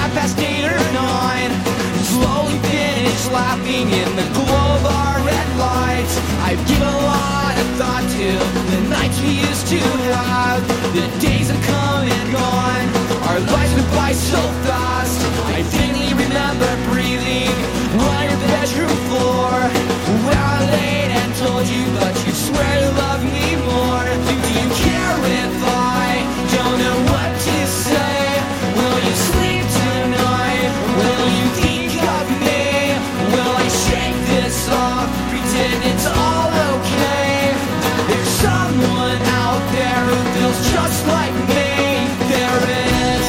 8:30 or 9. Slowly finish laughing in the glow of our red lights. I've given a lot of thought to the nights we used to have. The days have come and gone, our lives went by so fast. I vaguely remember breathing on your bedroom floor, where I laid and told you, but you swear you love me more. Do you care if I don't know what to say? Will you sleep tonight? Will you think of me? Will I shake this off, pretend it's all okay? There's someone out there who feels just like me. There is.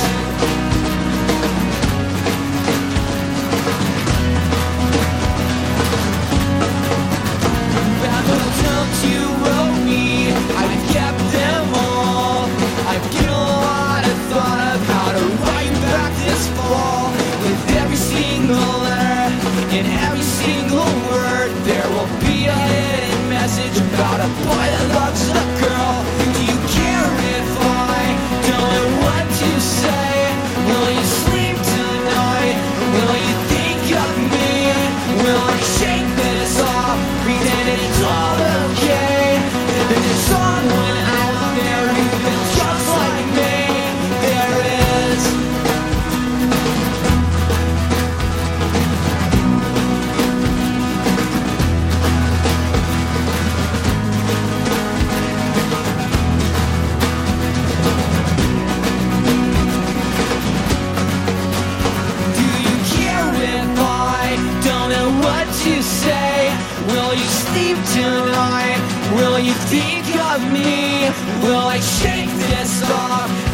That little notes you wrote me, I've kept them all. I've given a lot of thought of how to write back this fall. With every single letter, in every single word, there will be a hidden message about a boy that loves a girl. Do you care if I don't know what to say? Will you sleep tonight? Will you think of me? Will I shake this off, pretend it's all okay? There's someone out there who feels just like me. There is. Do you care if I don't know what to say? Will you sleep tonight? Will you think of me? Will I shake this off,